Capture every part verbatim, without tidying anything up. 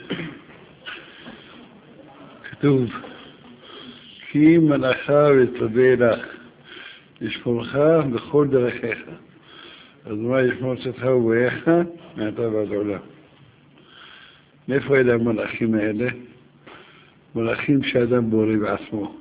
כתוב, כי מלאכה ותודה לך, ישמורך בכל דרכיך. אז מה ישמור צאתך ובואך? מעתה ועד עולם. מאיפה אלה המלאכים האלה? מלאכים שאדם בורא בעצמו.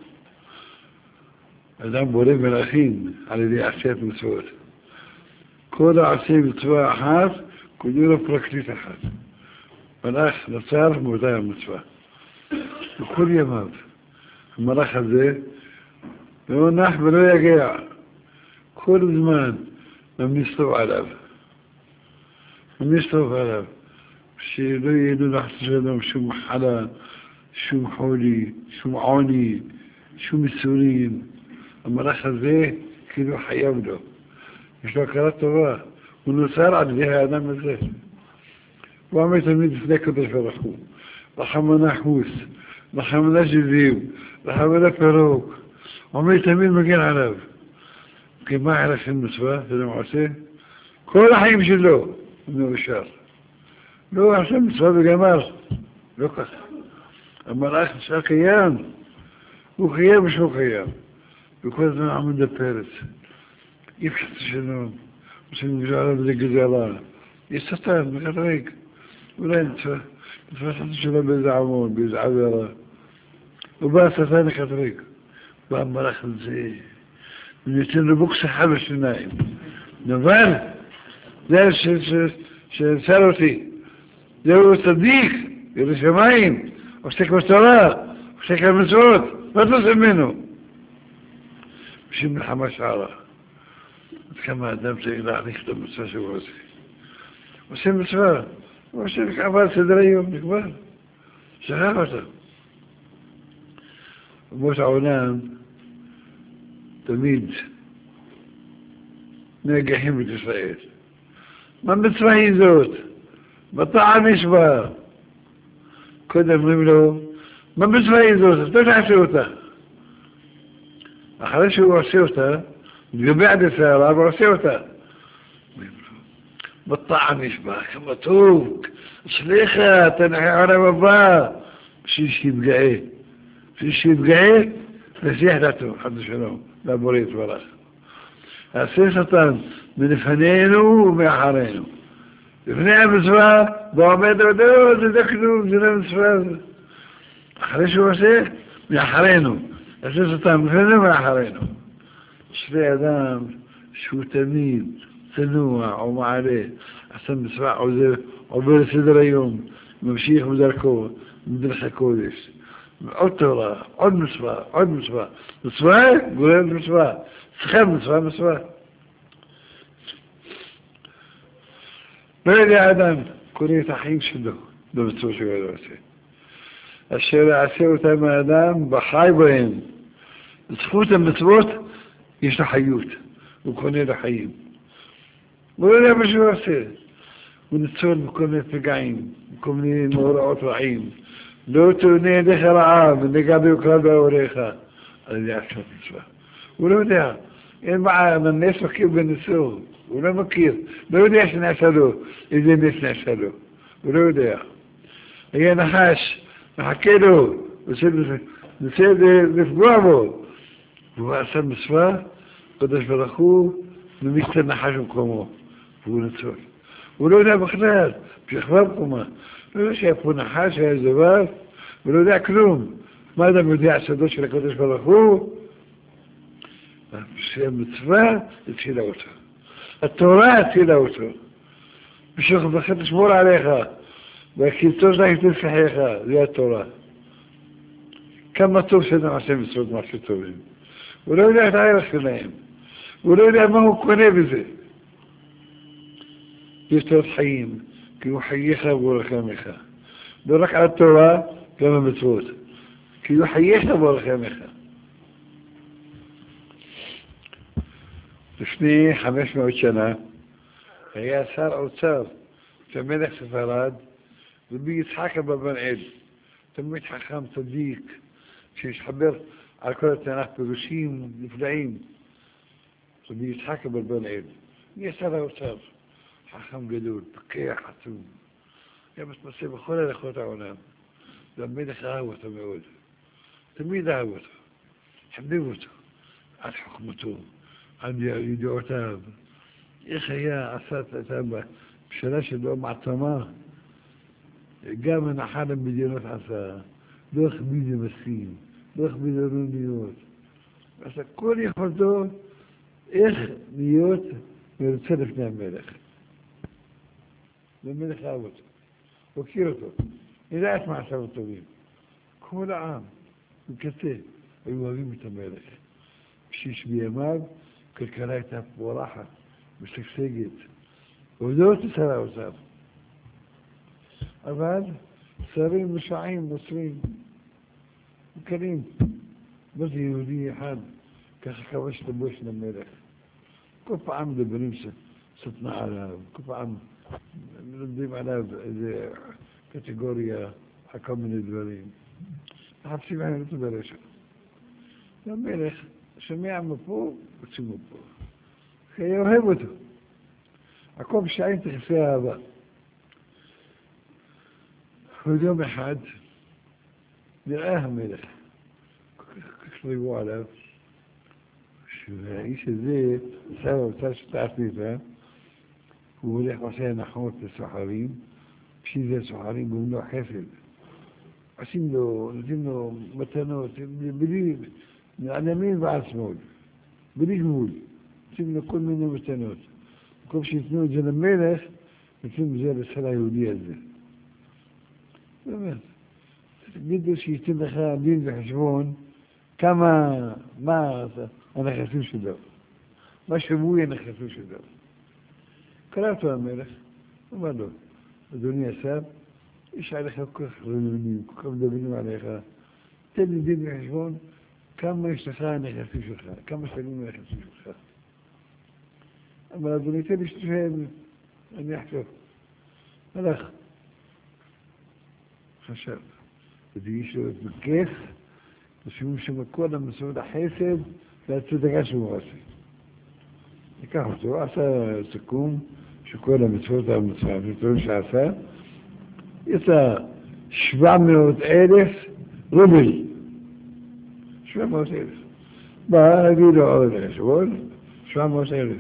אדם בורא מלאכים על ידי עשיית מצוות. כל העשי מצווה אחת, כולו לו פרקליט אחת. מלאך נוצר מאותה המצווה. בכל ימיו. המלאך הזה לא נח ולא יגע. כל הזמן ממליץ טוב עליו. ממליץ טוב עליו. שלא יהיה לו לחץ שלנו שום מחלה, שום חולי, שום עוני, שום מסורים. המלאך הזה כאילו חייב לו. יש לו הכרה טובה. הוא נוצר על ידי האדם הזה. הוא עמד תמיד לפני קדוש ברוך הוא. רחמנה חוס, רחמנה שביב, רחמנה פירוק. הוא עמד תמיד מגן עליו. כי מה ערך מצווה? זה מה עושה? כל החיים שלו הוא מאושר. לא עושה מצווה וגמר. לא ככה. המלאך נשאר קיים. הוא קיים ושהוא קיים. וכל הזמן עמוד לפרץ. יפשט שלום. עושים גזרה בזה גזרה. יש סטן, מחרק. אולי נצפה. נצפה סטן שלו באיזה עמון, באיזה עבירה. הוא בא סטן לחרק. בא המלאך הזה. ונותן לו בוקס אחד בשיניים. אבל, זה ששר אותי. זהו צדיק, ירא שמיים, עוסק בתורה, עוסק במצוות, מה אתה עושה ממנו? בשביל מלחמה שערה. עד כמה האדם צריך להחליך את המצווה שהוא עושה. עושה מצווה, הוא עושה עבר סדר היום, נקבר. שכח אותה. אומות העולם, תמיד נגחים את ישראל. מה מצווה היא זאת? בטעם יש בה. קודם אומרים לו, מה מצווה היא זאת? אז לא תעשה אותה. אחרי שהוא עושה אותה, מתגבע בסערה ועושה אותה. בטעם יש בה, כמה טוב, סליחה, תנחי עולם הבא, בשביל שיתגאה. בשביל שיתגאה, נסיח דעתו, חד ושלום, לבורא יתברך. עשה שטן מלפנינו ומאחרינו. לפני המצווה, ועומד עוד, זה לא כלום, זה לא מצווה. אחרי שהוא עושה, מאחרינו. עשה שטן מלפנינו ומאחרינו. אשרי אדם שהוא תמיד צנוע או מעלה, עשה מצווה, עובר לסדר היום, ממשיך בדרכו, בדרך הקודש. עוד תורה, עוד מצווה, עוד מצווה. מצווה, גורם מצווה. שכם מצווה, מצווה. לא יודע האדם, קורא את החיים שלו במצווה שהוא לא עושה. אשר יעשה אותם האדם בחי בהם. בזכות המצוות יש לו חיות. הוא קונה לחיים. הוא לא יודע מה שהוא עושה. הוא ניצול בכל מיני פגעים, בכל מיני מאורעות רעים. לא תעונה ידיך רעה ונגע ביוקרה בהוריך. על ידי עשיית מצווה. הוא לא יודע. אין בעיה, הנס מכיר בניסור. הוא לא מכיר. לא יודע שנעשה לו. איזה נס נעשה לו. הוא לא יודע. היה נחש. מחכה לו. נצא לפגוע בו. והוא עשה מצווה. קדוש ברוך הוא ממיץ את הנחש במקומו. והוא ניצול. הוא לא יודע בכלל. שכבה במקומה. לא יודע שהיה פה נחש, היה זבל. הוא לא יודע כלום. מה אדם יודע הסודות של הקדוש ברוך הוא? שהמצווה הצילה אותו. התורה הצילה אותו. בשביל לכם לשמור עליך. והקיצור שלך תצלחיך. זה התורה. כמה טוב שאדם עושה מצוות משהו טובים. הוא לא יודע את הערך שלהם. הוא לא יודע מה הוא קונה בזה. יש תורת חיים. כי הוא חייך ובורחמך. לא רק על התורה, גם המצוות. כי הוא חייך ובורחמך. לפני חמש מאות שנה היה שר אוצר של מלך ספרד רבי יצחק אבן עד, תלמיד חכם צדיק שהתחבר על כל התנ"ך פירושים נפלאים. רבי יצחק אבן עד, יהיה שר האוצר, חכם גדול, פקח עצום, היה מתמצא בכל הלכות העולם. והמלך אהב אותו מאוד. תמיד אהב אותו. חביב אותו. על חוכמתו, על ידיעותיו. איך היה עשה את הממשלה שלו מעצמה? גם הנחה למדינות עשה. לא הכביד למסכים. לא הכביד לרוניות. עשה כל יכולתו איך להיות מרוצה לפני המלך. והמלך אהב אותו. הוא הכיר אותו. ידע את מעשיו הטובים. כל העם, בקצה, היו אוהבים את המלך. שיש בימיו, כלכלה הייתה פורחת, משגשגת. הודות לשר האוצר. אבל שרים רשעים, נוצרים, מכירים. מה זה יהודי אחד, ככה כבש לבוש למלך. כל פעם מדברים סתנה עליו, כל פעם מדברים עליו איזה קטגוריה, כל מיני דברים. מחפשים עליהם אותו ברשע. והמלך שומע מפה, רוצים מפה. היה אוהב אותו. הכל בשעיים תחסי אהבה. ויום אחד נראה המלך, כך ריבו עליו, שהאיש הזה, שר האוצר שתעשתי איתה, הוא הולך ועושה הנחות לסוחרים, בשביל זה סוחרים גורמים לו חסד. עושים לו, נותנים לו מתנות, בלי, על ימין ועל שמאל, בלי גמול. עושים לו כל מיני מתנות. במקום שיתנו את זה למלך, נותנים את זה לשר היהודי הזה. באמת. תגידו שייתן לך דין וחשבון, כמה, מה הנכסים שלו. מה שבוי הנכסים שלו. קרא אותו המלך, אמר לו, אדוני השר, יש עליך כל כך רלונים, כל כך מדברים עליך, תן לי דין וחשבון, כמה יש לך הנכסים שלך, כמה שנים הנכסים שלך. אמר, אדוני, תן לי שתפעל, אני אחשוב. הלך. חשב. ודיש לו את מקף, ושומעים שם כל המסורת החסד, והצדקה שהוא עושה. ניקח אותו, עשה סיכום, שכל המצוות המצוות שעשה, יצא שבע מאות אלף רובל. שבע מאות אלף. בא, הביא לו עוד חשבון, שבע מאות אלף.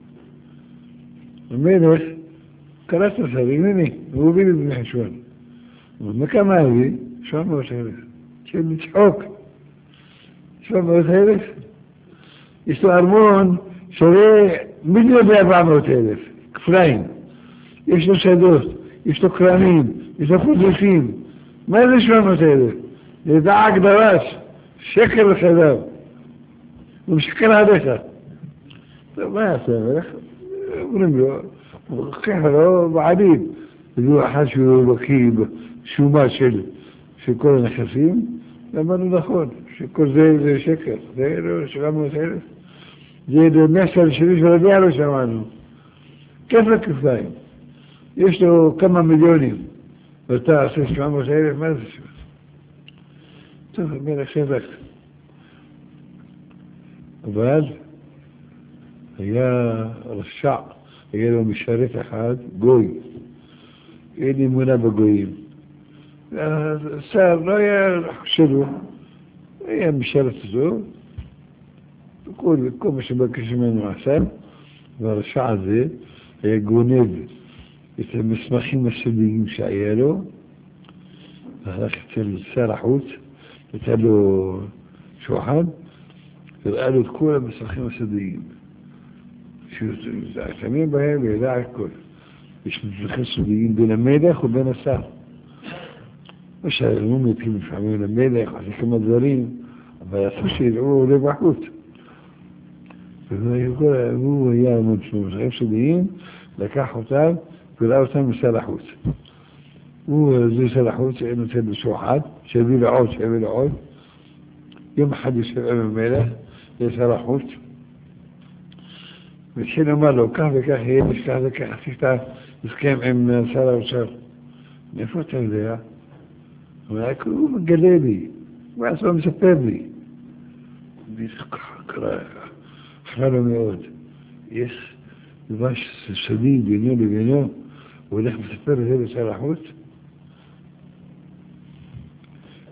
המלך קרא את השרים, הנה, הוא הביא לי בני חשבון. מה כמה הביא? שבע מאות אלף. של לצחוק. שבע מאות אלף. יש לו ארמון שווה מיליון וארבע מאות אלף. כפליים. יש לו שדות, יש לו קרנים, יש לו פרדסים. מה זה שבע מאות אלף? זה דעק דרש, שקר לחדיו. הוא משקר עליך. טוב, מה יעשה המלך? אומרים לו, ככה לא בעדיד. זה אחד שהוא בקיא בשומה של, של כל הנכסים, ואמרנו נכון, שכל זה זה שקר. זה לא שבע מאות אלף. זה מסר שלי שלדיה לא שמענו. כפל כפליים. יש לו כמה מיליונים, ואתה עושה שבע מאות אלף, מה זה שבע? טוב, המלך שבק. אבל היה רשע, היה לו משרת אחד, גוי. אין אמונה בגויים. השר לא היה שלו, היה משרת אותו, וכל, כל מה שבקש ממנו עשה, והרשע הזה היה גונב את המסמכים הסודיים שהיה לו, והלך אצל שר החוץ, נתן לו שוחד, הראה לו את כל המסמכים הסודיים. שמים בהם וידע הכל. יש מסמכים סודיים בין המלך ובין השר. מה שהאלמום יתחיל לפעמים למלך, עושה כמה דברים, אבל אסור שידעו לב החוץ. והוא היה מסמכים סודיים, לקח אותם וראה אותם לשר החוץ. הוא זה שר החוץ, היה נותן לשוחד, שהביא לעוד, שהביא לעוד. יום אחד יושב עם המלך, לשר החוץ, והתחיל לומר לו, כך וכך יהיה, כך וכך, עשית הסכם עם שר האוצר. מאיפה אתה יודע? הוא מגלה לי, הוא עצמו מספר לי. ככה קרה, חרה לו מאוד. יש דבר סודי בינו לבינו, הוא הולך ומספר את זה לשר החוץ,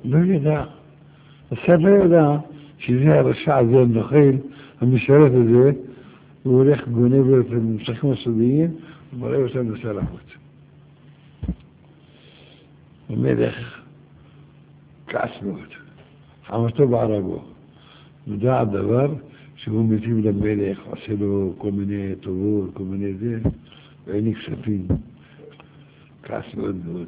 לא ידע. השר לא ידע שזה הרשע הזה, הנוכל, המשרת הזה, הוא הולך גונב לו את המשחקים הסודיים, ומראה אותם לשר החוץ. המלך כעס מאוד, חמתו בערבו, נודע הדבר שהוא מטיב למלך, עושה לו כל מיני טובות, כל מיני זה, ואין לי כספים. כעס מאוד מאוד.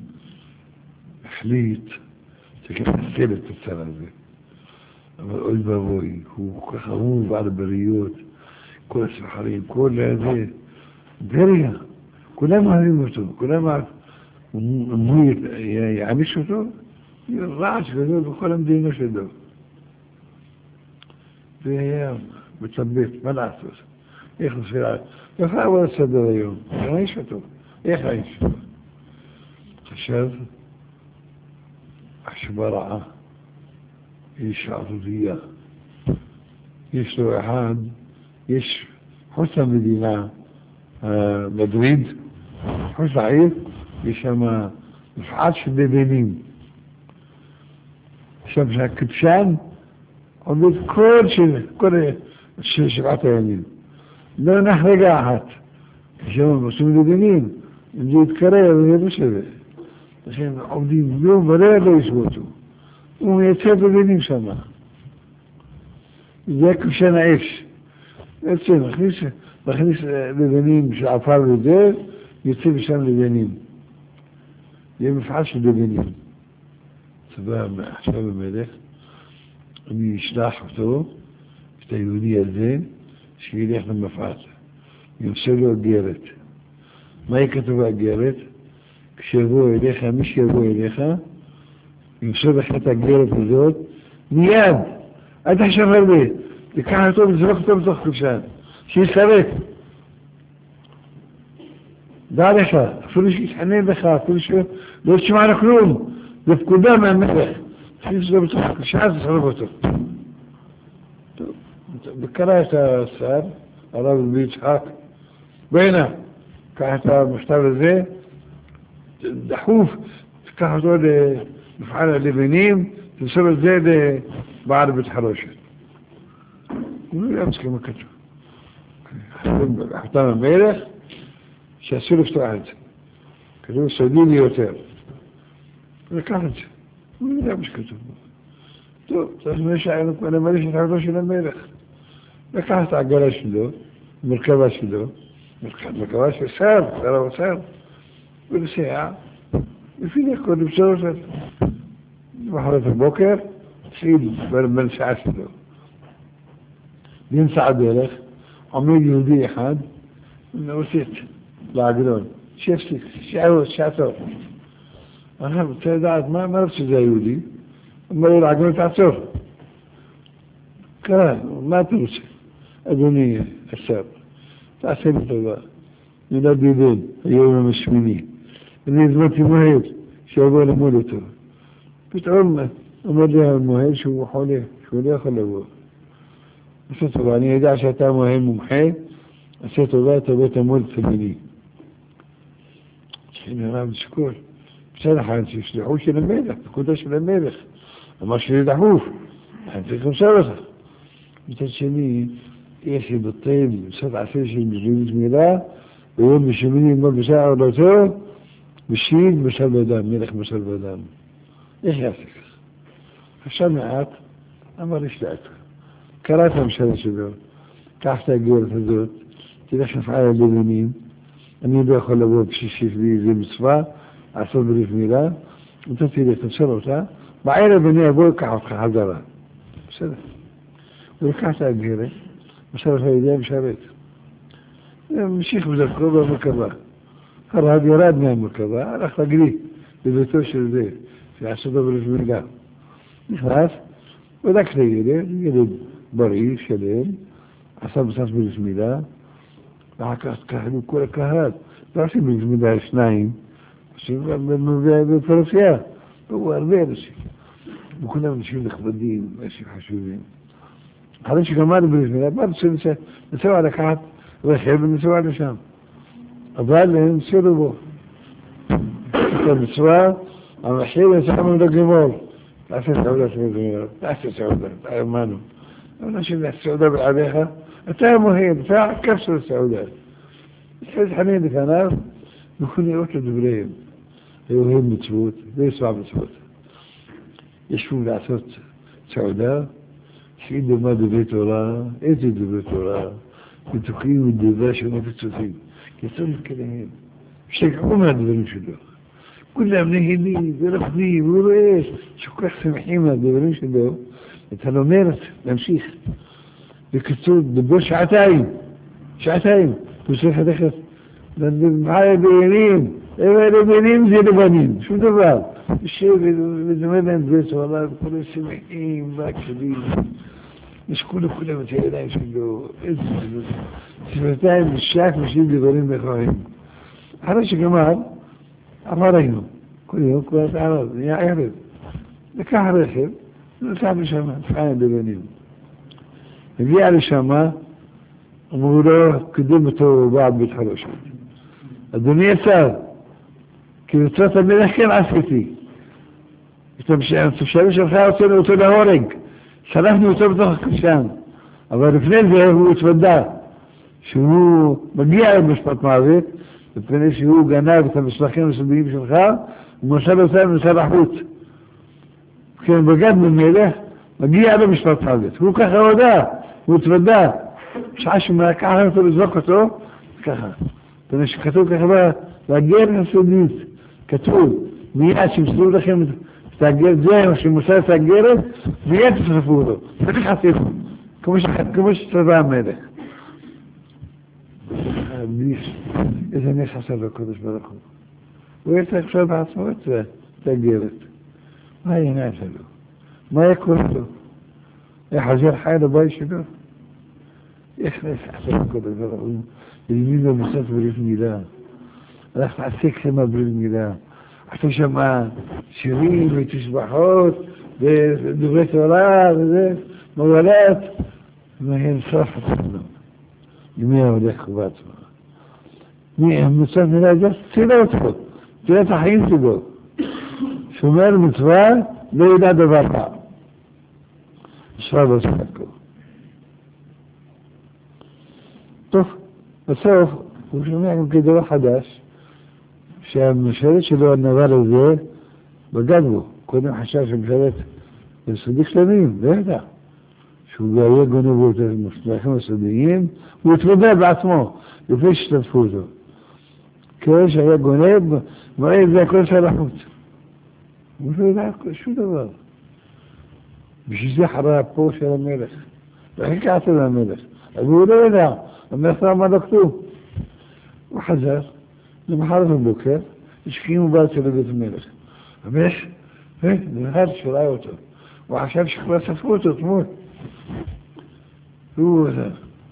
החליט שכך נסל את הצר הזה. אבל אוי ואבוי, הוא כל כך אהוב על בריות, כל הסוחרים, כל זה, בריה, כולם אוהבים אותו, כולם אם הוא יעניש אותו, יהיה רעש גדול בכל המדינה שלו. והיה מצבט, מה לעשות? איך נפעילה? איך לעבור לסדר היום? יעניש אותו. איך יעניש אותו? חשב, חשבה רעה, איש עבודיה. יש לו אחד, יש חוץ למדינה, מדריד, חוץ לעיר, יש שם מפעל של לבנים. שם שהקפשן עומד כל של, כל של שבעת הימים. לא נח רגע אחת. שם עושים לבנים, אם זה יתקרב, זה לא שווה. לכן עובדים יום ולילה לא ישבותו. הוא מייצר לבנים שם. זה הקפשן האש. בעצם, מכניס, מכניס לבנים שעפר וזה, יוצא משם לבנים. יהיה מפעל של לבנים. צבא עכשיו המלך, אני אשלח אותו, את היהודי הזה, שילך למפעל. ימסור לו אגרת. מה יהיה כתוב באגרת? כשיבוא אליך, מי שיבוא אליך, ימסור לך את האגרת הזאת, מיד, אל תחשב הרבה, תיקח אותו וזרוק אותו בתוך כבשן, שיסרק. דע לך, אפילו שיתחנן לך, אפילו שלא תשמע לו כלום, זה פקודה מהמלך. תכניס לו בתוך כבשן, תסרק אותו. טוב, וקרא את השר, הרב רבי יצחק, בינה, קח את המכתב הזה, דחוף, תקח אותו למפעל הלבנים, תמסור את זה לבעל בית חרושת. הוא לא ימס כמה כתוב. חתם המלך, שאסור לפתוח את זה. כתוב סודי לי יותר. לקח את זה. הוא לא ימס כתוב. טוב, צריך לשער את המלך של חרדו של המלך. לקח את העגלה שלו, מרכבה שלו, מרכבה של שר, שר האוצר, ולסייע, לפי דקות לבשור אותה. מחרת הבוקר, התחיל בין שעה שלו. באמצע הדרך, עומד יהודי אחד, ומוסיף לעגלון, שיפסיק, שיערות, שעצור. אני רוצה לדעת, מה רוצה שזה היהודי? הוא אומר לו לעגלון, תעצור. קרא, מה אתה רוצה? אדוני השר, תעשה לי טובה. נולד ידון, היום המשמיני. אני הזמנתי מוהל, שיבוא למול אותו. פתאום אומר לי המוהל שהוא חולה, שהוא לא יכול לבוא. עשה טובה, אני יודע שאתה מוהל מומחה, עשה טובה, תבוא תמול תמיני. שכין הרב שקול, בסדר חיים שישלחו של המלך, פקודה של המלך. אמר שלי דחוף, אני צריך למסור לך. מצד שני, יש לי בטל, בסוד עשר של מזלומת מילה, ויום בשמיני ימול בשעה עולתו, בשיל משל באדם, מלך משל באדם. איך יעשה כך? עכשיו מעט, אמר יש דעתו. קרא את המשלה שלו, קח את הגרת הזאת, תלך לפעל הלבנים, אני לא יכול לבוא כשישיף לי איזה מצווה, לעשות בריף מילה, אתה תלך, תמסור אותה, בערב אני אבוא לקח אותך חזרה. בסדר. הוא לקח את הגרת, מסר לך ידיעה משרת. המשיך בדרכו במרכבה. הרב ירד מהמרכבה, הלך לגלי, בביתו של זה, שעשו לו בריף מילה. נכנס, בדק לילד, ילד בריא, שלם, עשה בסס בריף מילה, ואחר כך קהלו כל הקהל, לא עושים בריף מילה שניים, עושים בפרופיה, והוא הרבה אנשים. וכולם אנשים נכבדים, אנשים חשובים. אחרי שגמר בריף מילה, מה רוצה לנסוע לקחת רכב ונסוע לשם? אבל הם נסיעו בו. את המצווה, המחיר יצא ממנו גמור, תעשה סעודה סעודות, תעשה סעודה, אמנו. אבל נשאיר הסעודה בעליך, אתה מוהל, אתה כבש לסעודה. תחז חנין לפניו, וכו נראות לדבריהם. היו הם מצוות, ויסבע מצוות. ישבו לעשות סעודה, שידעו מה דברי תורה, איזה דברי תורה, מתוקים ודברי שונות וצופים. יצאו לכליהם, שגעו מהדברים שלו. כולם נהנים ורחבים, הוא רואה שכל כך שמחים מהדברים שלו, אתה לומרת, להמשיך. בקיצור, דבור שעתיים, שעתיים, הוא צריך לדחת, מה לבנים, לבנים זה לבנים, שום דבר. יושב ודומה להם דברי תורה, וכולם שמחים והקשבים. יש כולו כולם את הידיים שלו, איזה דברים. שבעתיים נשק ושאים דברים בכורים. אחרי שגמר, עבר היינו. כל יום, כל התערב, נהיה ערב. לקח רכב, נוסע לשם, תפעיים בבנים. הגיע לשם, אמרו לו, קדם אותו בעד בית חרושת. אדוני השר, כי רצות המלך כן עשיתי. את התושבים שלך הוצאנו אותו להורג. שלחנו אותו בתוך הקשן. אבל לפני זה הוא התוודע שהוא מגיע למשפט מוות, לפני שהוא גנב את המסמכים הסודיים שלך, הוא מוסר אותם למשרד החוץ. כן, בגד ממלך, מגיע למשפט מוות. הוא ככה הודע, הוא התוודע. שעה שמלקח אותו לזרוק אותו, ככה. לפני שכתוב ככה בהגר הסודית, כתוב, מיד שמסרו לכם את הגרת זה, שמוסר את הגרת, מיד תשרפו אותו. צריך עשינו, כמו שצבע המלך. איזה נס עשה בקודש ברוך הוא. הוא יצא עכשיו בעצמו את הגרת. מה העיניים שלו? מה יקור לו? איך חזר חי לבית שלו? איך נס עשה בקודש ברוך הוא? ללמין לו מסת ברית מילה. הלך לעסק שמה ברית מילה. עשו שם שירים ותשבחות ודברי תורה וזה, מגלת. ומהן סוף עצמנו. למי ההולך בעצמו. מצוות מילה הזאת, צילה אותו. צילה את החיים שלו. שומר מצווה, לא ידע דבר רע. שרב עושה הכל. טוב, בסוף הוא שומע גם כדבר חדש, שהמשרת שלו, הנבל הזה, בגד בו. קודם חשב שהמשרת בסודי שלמים, לא ידע. שהוא היה גונב בו את המסמכים הסודיים, הוא התוודע בעצמו, לפני שתדפו אותו. כאלה שהיה גונב, מראה את זה הכל של החוץ. הוא לא ידע שום דבר. בשביל זה חרה פה של המלך. וחיכה עשה למלך. אבל הוא לא ידע, המלך לא אמר לו כתוב. הוא חזר, למחרת בבוקר, השקיעו בא אצל בית המלך. המלך, למחרת שראה אותו. הוא חשב שכבר ספרו אותו תמות. הוא עזר.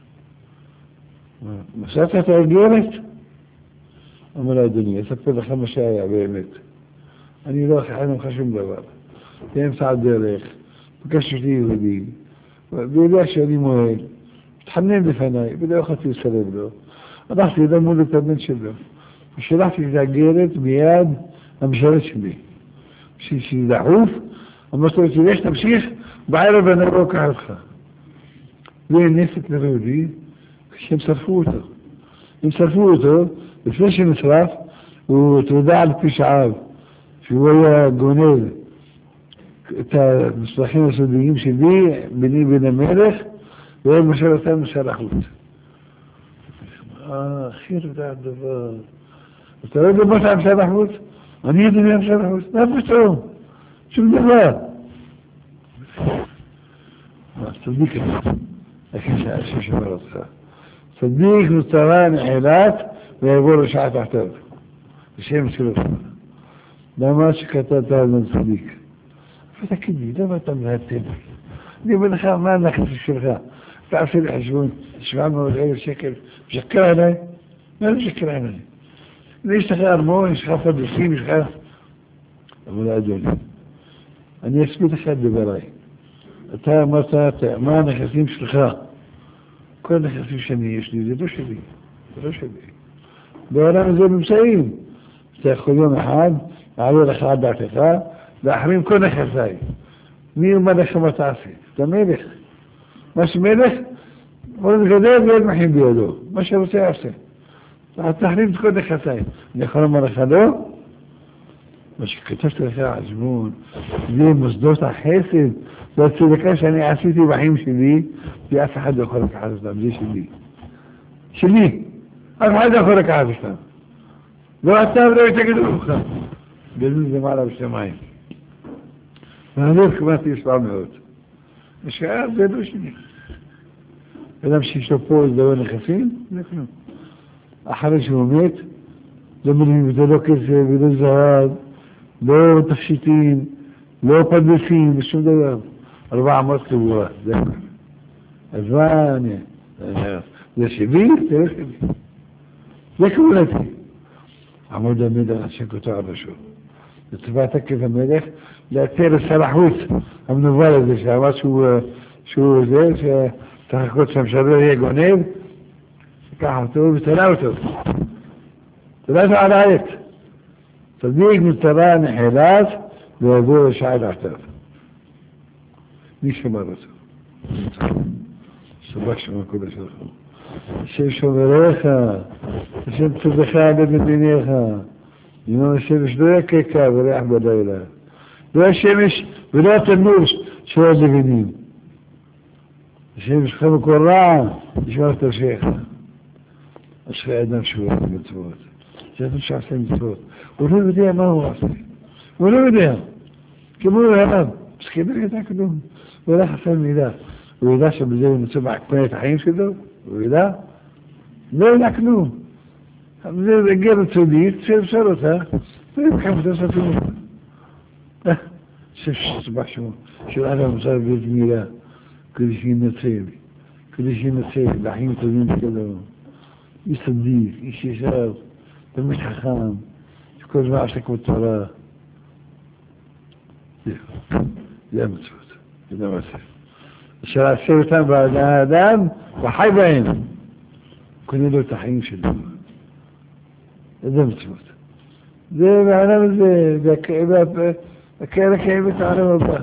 מצאת את הגרת? אמר לו, אדוני, אספר לך מה שהיה באמת. אני לא אחרי ממך שום דבר. באמצע הדרך, פגש אותי יהודי, ויודע שאני מועל, התחנן לפניי, ולא יכולתי לסרב לו. הלכתי למול את הבן שלו, ושלחתי את הגרת מיד המשרת שלי. בשביל דחוף, אמרתי לו, תלך, תמשיך, בערב אני לא אקח אותך. ונפת לרעודי, כשהם שרפו אותו. הם שרפו אותו, לפני שנשרף, הוא תודע על פשעיו, שהוא היה גונב את המסמכים הסודיים שלי, ביני בין המלך, והיה משל אותם משל החוץ. אה, הכי רדע דבר. אתה לא יודע מה אתה משל החוץ? אני יודע מה משל החוץ. מה פתאום? שום דבר. מה, צדיק אתה. הכי השם שומר אותך. צדיק נוצרה נחילת ויבוא רשעה תחתיו. השם שלך. למה שכתבת על צדיק? ותגיד לי, למה אתה מהתל? אני אומר לך, מה הנכס שלך? אתה עושה לי חשבון, שבע מאות אלף שקל, משקר עליי? מה לא משקר עליי? יש לך ארמון, יש לך פרדסים, יש לך... אבל אדוני, אני אסביר לך את דבריי. אתה אמרת, מה הנכסים שלך? כל הנכסים שאני יש לי, זה לא שלי, זה לא שלי. בעולם הזה נמצאים. אתה יכול יום אחד, לעבור לך על דעתך, להחרים כל נכסיי. מי אומר לך מה תעשי? אתה מלך. מה שמלך, מורד גדול ויד מחים בידו. מה שרוצה יעשה. תחרים את כל נכסיים. אני יכול לומר לך לא? מה שכתבתי לך עזמון, זה מוסדות החסד, זו הצדקה שאני עשיתי בחיים שלי, ואף אחד לא יכול לקחת אותם, זה שלי. שלי. אף אחד לא יכול לקחת אותם. לא אתה ולא יתגדו לך. גדול זה מעלה בשמיים. והלב כמעט ישבע מאוד. השאר זה לא שלי. אדם שיש לו פה דבר נכסים, זה כלום. אחרי שהוא מת, לא מבינים, זה לא כסף ולא זהב, לא תפשיטים, לא פרדסים, ושום דבר. ארבע עמות קבועה, זה הכל. אז מה אני? זה שלי? זה לא שלי. זה כמולתי. עמוד המלך השק אותו על ראשו. לצבא תקף המלך, לאתר לשר החוץ, המנובל הזה, שאמר שהוא זה, שצריך לחכות שהמשדר יהיה גונב, לקח אותו ותלה אותו. תלה אותו על העט. צדיק מטרה נחלת ויבוא לשעה תחתיו. מי שמר אותו? סבח שמר קודש שלך. השם שומריך, השם צדך במדיניך, ימום השמש לא יקקה וריח בלילה. לא השמש ולא התנור של הלבנים. השמש שלך בכל רע, ישמר את ראשיך. אשרי אדם שהוא עושה מצוות. זה אדם שעשה מצוות. הוא לא יודע מה הוא עושה. הוא לא יודע. כמו הוא הרב. אז כנראה ידע כלום. הוא ידע חסר מידע. הוא ידע שבזה הוא נמצא מעקפן את החיים שלו. הוא ידע. לא ידע כלום. זה הגיע לצודית, שאפשר אותה. ויבחם אותה ספים אותה. שסבח שמו. של אדם מוסר בית מילה. כדי שינצל. כדי שינצל. לחיים טובים שלו. איש צדיק. איש ישר. תמיד חכם. שכל זמן עסק בתורה. זה המצוות. זה המצוות. אשר עשה אותם בעד האדם וחי בהם. קונה לו את החיים שלו. זה המצוות. זה בעולם הזה, והקהל קיימת העולם הבא.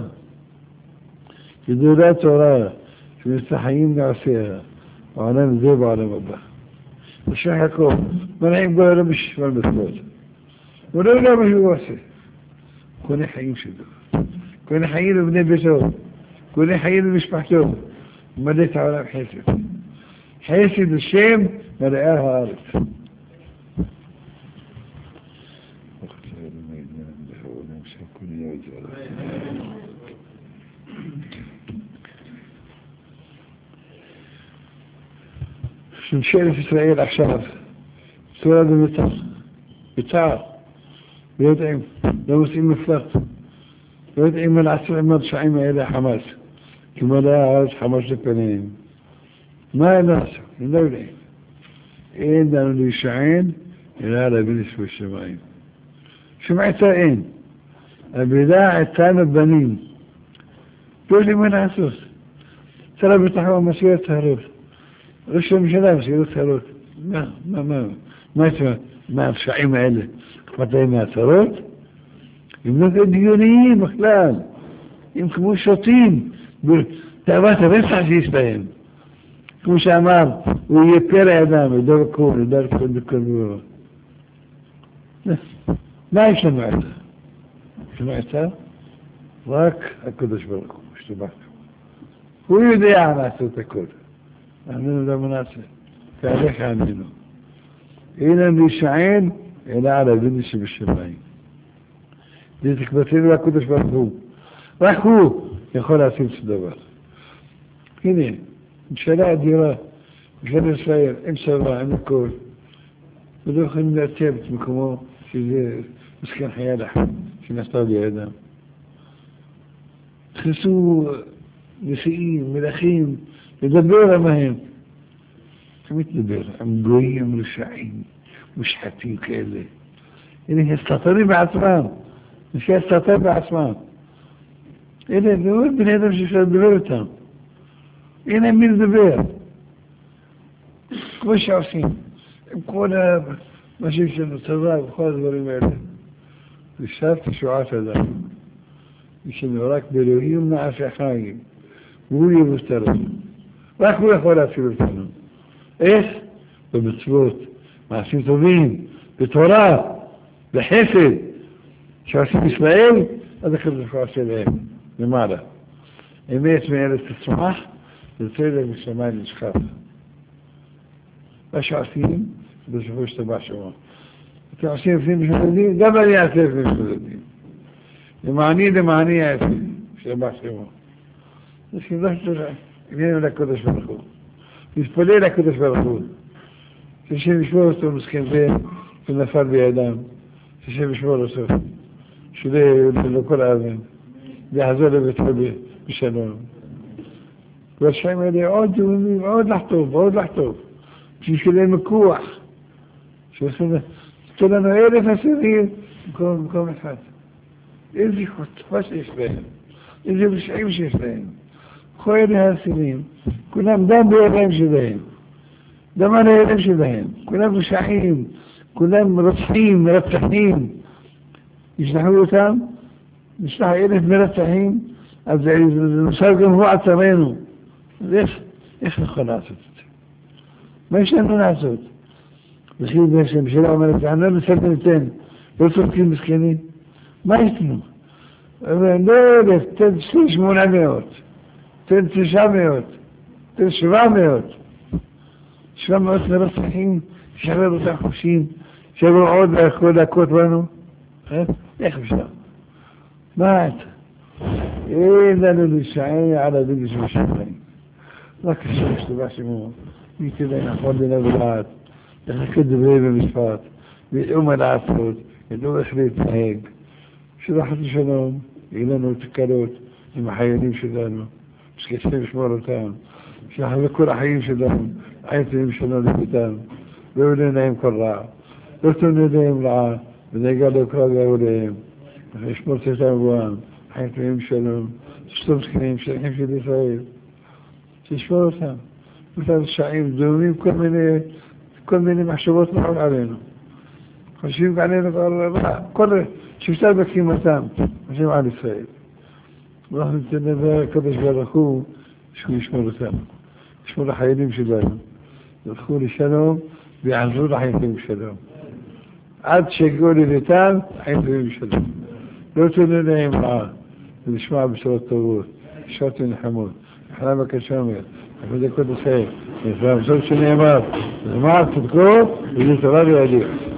גדולה תורה, שנעשה חיים נעשיה. העולם הזה בעולם הבא. ושמח יעקב, מנעים בו אלו בשפל מצוות. הוא לא יודע מה שהוא עושה. קונה חיים שלו. קונה חיים לבני ביתו. קונה חיים למשפחתו. מלא את העולם חסד. חסד השם מלאה הארץ. ממשלת ישראל עכשיו צורה בביתר, ביתר, ויודעים, לא מוצאים מפלט, ויודעים מה לעשות עם הרשעים האלה חמאס, כי מלא הארץ חמאס לפניהם. מה הם לעשות? הם לא יודעים. אין לנו להישען, אלא להביא בשמיים. שמעתה אין. הבידה איתנו בנים. לא יודעים מה לעשות. צרה ביטחון מסגרת צהרות. ראש הממשלה מסגרת צהרות. מה, מה, מה, מה, מה הפשעים האלה? אכפת להם מהצהרות? הם לא הגיוניים בכלל. הם כמו שוטים בתאוות הרצח שיש בהם. כמו שאמר, הוא יהיה פרא אדם, ידור כל, ידור כל בכל בו. מה יש לנו עצה? יש לנו עצה? רק הקדוש ברוך הוא, משתבח. הוא יודע לעשות הכל. אנחנו לא מנעשה. תהלך עלינו. אין לנו להישען, אלא על אבינו שבשמיים. זה תקבצנו לקדוש ברוך הוא. רק הוא יכול לעשות את הדבר. הנה, ממשלה אדירה, ממשלת ישראל, עם צבא, עם הכל, ולא יכולים לעצב את מקומו שזה מסכן חיי לחם, שנעשתה בידם. נכנסו נשיאים, מלכים, לדבר עמהם. תמיד לדבר, עם גויים רשעים, מושחתים כאלה. הנה, הסתתרים בעצמם, נשי הסתתר בעצמם. הנה, נאמר בני אדם שאפשר לדבר אותם. הנה מי לדבר. כמו שעושים. עם כל המשאים של הצבא וכל הדברים האלה. ושאר תשועת אדם. יש לנו רק באלוהים נעש החיים, והוא יבוסתר אותנו. רק הוא יכול להציל אותנו. איך? במצוות, מעשים טובים, בתורה, בחסד, שעושים ישראל, אז אחרי זה שעושה להם, למעלה. אמת מארץ תצמח, וצדק בשמיים נשכח. מה שעושים, בסופו של דבר שמה. אתם עושים לפני משודדים, גם אני אעשה לפני משודדים. למעני למעני יעשה, שבא שמה. זה שמלה שתורה, הבאנו לקודש ברוך הוא. נתפלל לקודש ברוך הוא. ששם ישמור אותו מסכן זה, ונפל בידם. ששם ישמור אותו. שלא כל האבן. ויחזור לביתו בשלום. והשם האלה עוד דומים, עוד לחטוב, עוד לחטוב. בשביל מכוח. שעושים לנו אלף עשירים במקום אחד. איזה חוצפה שיש בהם. איזה רשעים שיש בהם. כל אלה העשירים, כולם דם בידיים שלהם. דם על הידיים שלהם. כולם רשעים. כולם רצחים, מרצחים. ישלחו אותם, נשלח אלף מרצחים, אז זה נוסף גם הוא עצמנו. איך, איך יכול לעשות את זה? מה יש לנו לעשות? וכי בשם שאלה אומרת, אני לא נסלת ניתן, לא צודקים מסכנים. מה יש לנו? לא אלף, תן שמונה מאות, תן תשע מאות, תן שבע מאות. שבע מאות מרצחים, שחרר אותם חופשיים, שחרר עוד לאכול להכות בנו. איך אפשר? מה אתה? אין לנו לשעי על הדין שבשבעים. רק השם שטובה שמו, ייתן להם נכון דין הבלעת, יחכה דברי במשפט, וידעו מה לעשות, ידעו איך להתנהג. שלחת לשלום, יהיו לנו תקלות עם החיילים שלנו, שקצת לשמור אותם, שלחת כל החיים שלנו, החיים שלנו לביתם, לא יהיו להם כל רע, לא תנו להם רעה, ונגע לקרוא גאו להם, וישמור צאתם בוהם, חיים טובים שלום, ששתום סכנים, שליחים של ישראל, שישמור אותם. אותם שעים דומים, כל מיני, כל מיני מחשבות נחות עלינו. חושבים עלינו כל שבטה בקימתם, חושבים על ישראל. ואנחנו ניתן לדבר הקדוש ברוך הוא, שהוא ישמור אותם. ישמור לחיילים שלנו. ילכו לשלום, ויעזרו לחיילים שלום. עד שיגיעו לביתם, חיים טובים שלום. לא תנו להם רעה, ולשמוע בשורות טובות, בשורות ונחמות. אחלה בקשומר, אחלה דקות ישראל. זה המסורת שנאמר, נאמר צדקו, וזה תורה וידיע.